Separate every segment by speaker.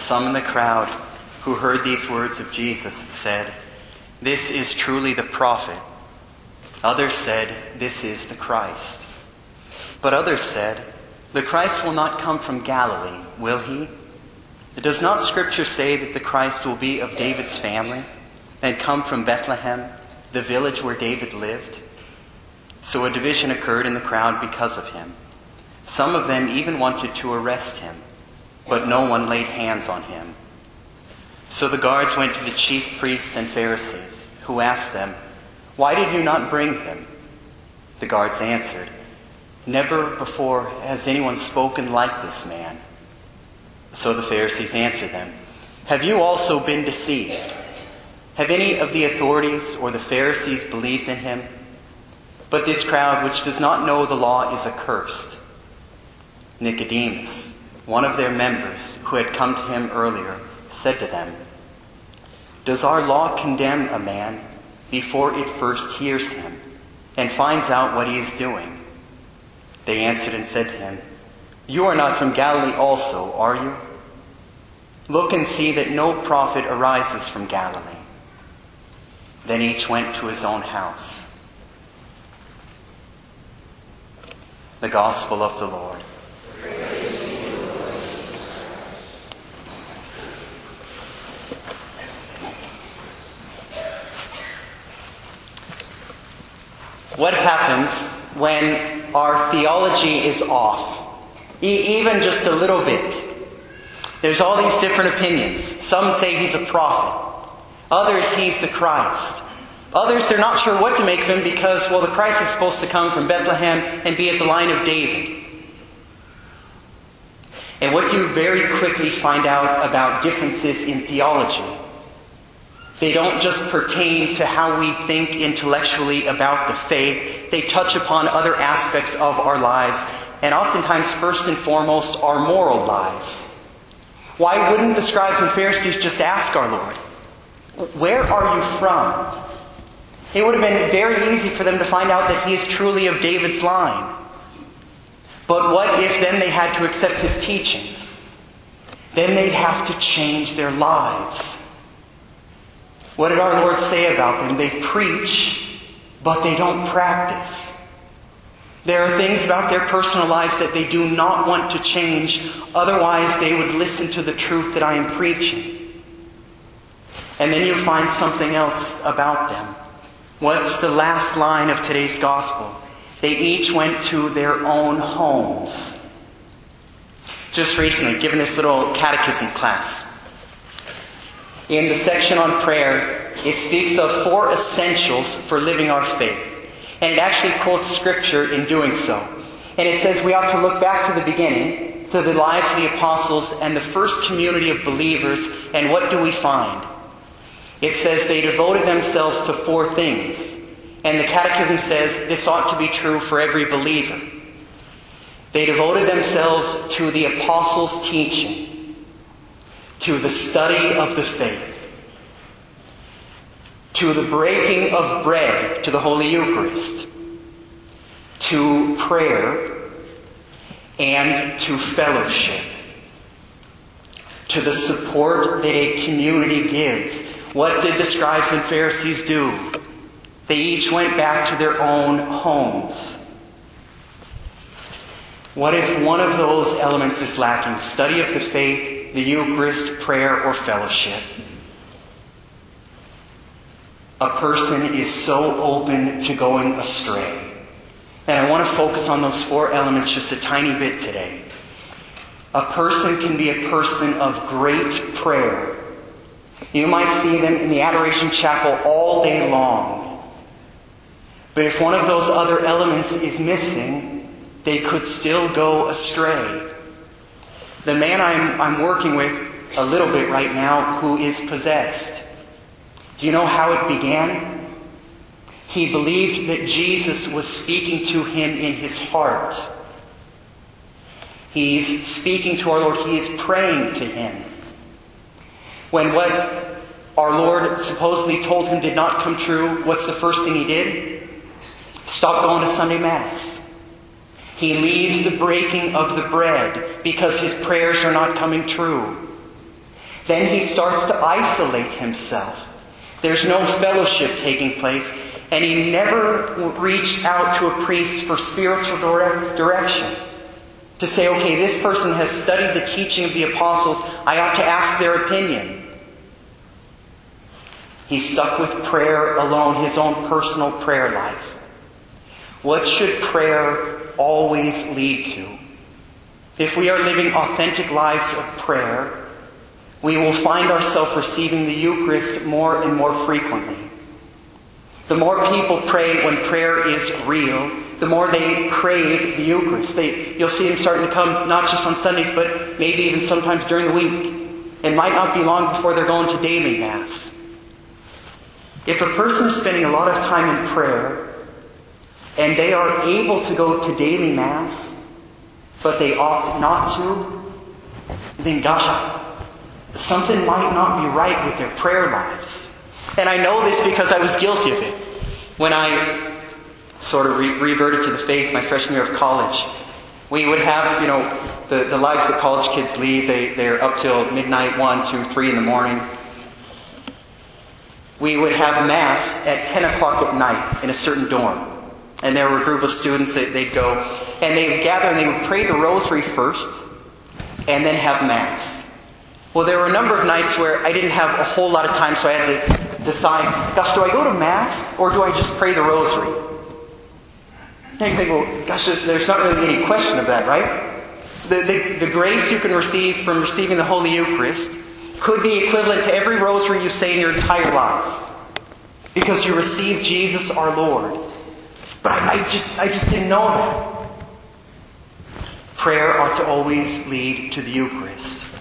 Speaker 1: some in the crowd who heard these words of Jesus said, "This is truly the prophet." Others said, "This is the Christ." But others said, "The Christ will not come from Galilee, will he? Does not Scripture say that the Christ will be of David's family and come from Bethlehem, the village where David lived?" So a division occurred in the crowd because of him. Some of them even wanted to arrest him, but no one laid hands on him. So the guards went to the chief priests and Pharisees, who asked them, "Why did you not bring him?" The guards answered, "Never before has anyone spoken like this man." So the Pharisees answered them, "Have you also been deceived? Have any of the authorities or the Pharisees believed in him? But this crowd, which does not know the law, is accursed." Nicodemus, one of their members who had come to him earlier, said to them, "Does our law condemn a man before it first hears him and finds out what he is doing?" They answered and said to him, "You are not from Galilee also, are you? Look and see that no prophet arises from Galilee." Then each went to his own house. The Gospel of the Lord. What happens when our theology is off? Even just a little bit. There's all these different opinions. Some say he's a prophet. Others, he's the Christ. Others, they're not sure what to make of him because, well, the Christ is supposed to come from Bethlehem and be of the line of David. And what you very quickly find out about differences in theology, they don't just pertain to how we think intellectually about the faith. They touch upon other aspects of our lives, and oftentimes, first and foremost, our moral lives. Why wouldn't the scribes and Pharisees just ask our Lord, "Where are you from?" It would have been very easy for them to find out that he is truly of David's line. But what if then they had to accept his teachings? Then they'd have to change their lives. What did our Lord say about them? They preach, but they don't practice. There are things about their personal lives that they do not want to change. Otherwise, they would listen to the truth that I am preaching. And then you find something else about them. What's the last line of today's gospel? They each went to their own homes. Just recently, given this little catechism class, in the section on prayer, it speaks of 4 essentials for living our faith. And it actually quotes Scripture in doing so. And it says we ought to look back to the beginning, to the lives of the apostles and the first community of believers, and what do we find? It says they devoted themselves to 4 things. And the Catechism says this ought to be true for every believer. They devoted themselves to the apostles' teaching, to the study of the faith, to the breaking of bread, to the Holy Eucharist, to prayer, and to fellowship, to the support that a community gives. What did the scribes and Pharisees do? They each went back to their own homes. What if one of those elements is lacking? Study of the faith, the Eucharist, prayer, or fellowship. A person is so open to going astray. And I want to focus on those 4 elements just a tiny bit today. A person can be a person of great prayer. You might see them in the Adoration Chapel all day long. But if one of those other elements is missing, they could still go astray. The man I'm working with a little bit right now who is possessed. Do you know how it began? He believed that Jesus was speaking to him in his heart. He's speaking to our Lord. He is praying to him. When what our Lord supposedly told him did not come true, what's the first thing he did? Stop going to Sunday Mass. He leaves the breaking of the bread because his prayers are not coming true. then he starts to isolate himself. There's no fellowship taking place, and he never reached out to a priest for spiritual direction. To say, okay, this person has studied the teaching of the apostles, I ought to ask their opinion. He's stuck with prayer alone, his own personal prayer life. What should prayer always lead to? If we are living authentic lives of prayer, we will find ourselves receiving the Eucharist more and more frequently. The more people pray when prayer is real, the more they crave the Eucharist. You'll see them starting to come not just on Sundays, but maybe even sometimes during the week. It might not be long before they're going to daily Mass. If a person is spending a lot of time in prayer, and they are able to go to daily Mass, but they opt not to, then gosh, something might not be right with their prayer lives. And I know this because I was guilty of it. When I sort of reverted to the faith my freshman year of college, we would have, the lives that college kids lead, they're up till midnight, 1, 2, 3 in the morning. We would have Mass at 10 o'clock at night in a certain dorm. And there were a group of students that they'd go, and they would gather and they would pray the rosary first, and then have Mass. Well, there were a number of nights where I didn't have a whole lot of time, so I had to decide, gosh, do I go to Mass, or do I just pray the rosary? And you think, well, gosh, there's not really any question of that, right? The grace you can receive from receiving the Holy Eucharist could be equivalent to every rosary you say in your entire lives. Because you receive Jesus our Lord. But I just didn't know that. Prayer ought to always lead to the Eucharist.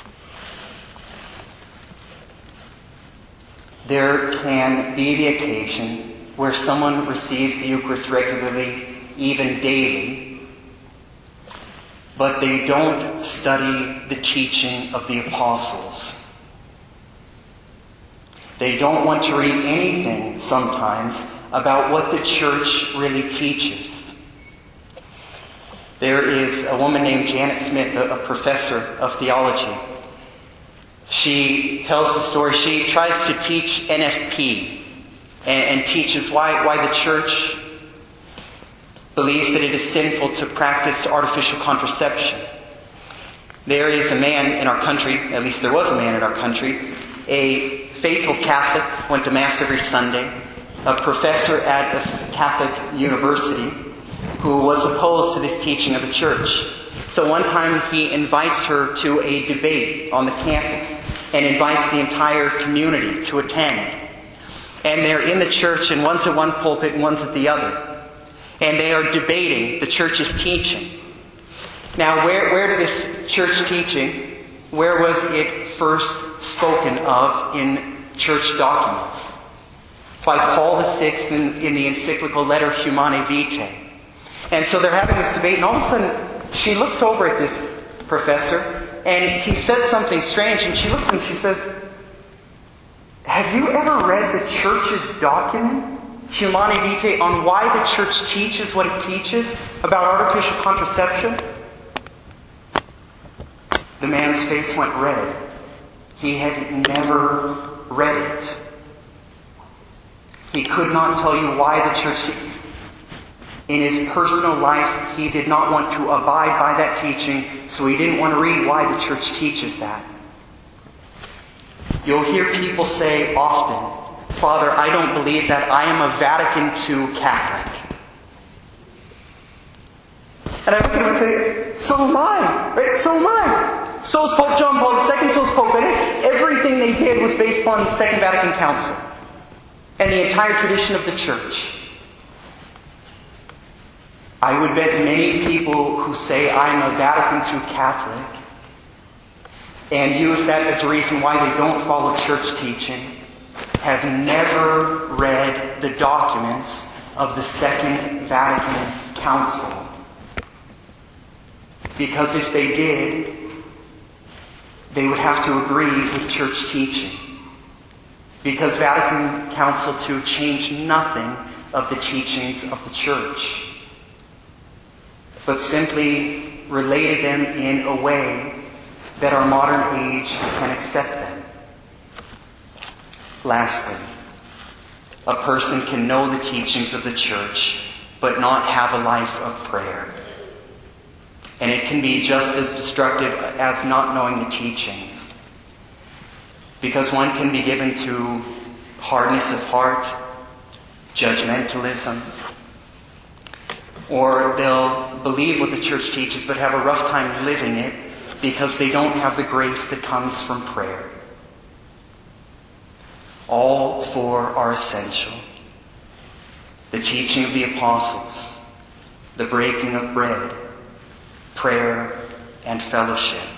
Speaker 1: There can be the occasion where someone receives the Eucharist regularly, even daily, but they don't study the teaching of the apostles. They don't want to read anything sometimes about what the church really teaches. There is a woman named Janet Smith, a professor of theology. She tells the story. She tries to teach NFP and teaches why the church believes that it is sinful to practice artificial contraception. There is a man in our country, at least there was a man in our country, a faithful Catholic, went to Mass every Sunday, a professor at a Catholic university who was opposed to this teaching of the church. So one time he invites her to a debate on the campus and invites the entire community to attend. And they're in the church, and one's at one pulpit and one's at the other. And they are debating the church's teaching. Now, where did this church teaching, where was it first spoken of in church documents? By Paul VI in the encyclical letter Humanae Vitae. And so they're having this debate, and all of a sudden she looks over at this professor, and he said something strange, and she looks at him and she says, "Have you ever read the church's document, Humanae Vitae, on why the church teaches what it teaches about artificial contraception?" The man's face went red. He had never read it. He could not tell you why the church... In his personal life, he did not want to abide by that teaching, so he didn't want to read why the church teaches that. You'll hear people say often, "Father, I don't believe that. I am a Vatican II Catholic." And I look at him and say, "So am I. Right? So am I. So is Pope John Paul II, so is Pope Benedict." Everything they did was based upon the Second Vatican Council and the entire tradition of the church. I would bet many people who say, "I'm a Vatican II Catholic," and use that as a reason why they don't follow church teaching, have never read the documents of the Second Vatican Council. Because if they did, they would have to agree with church teaching. Because Vatican Council II changed nothing of the teachings of the church, but simply related them in a way that our modern age can accept them. Lastly, a person can know the teachings of the church but not have a life of prayer. And it can be just as destructive as not knowing the teachings. Because one can be given to hardness of heart, judgmentalism, or they'll believe what the church teaches but have a rough time living it because they don't have the grace that comes from prayer. All four are essential. The teaching of the apostles, the breaking of bread, prayer, and fellowship.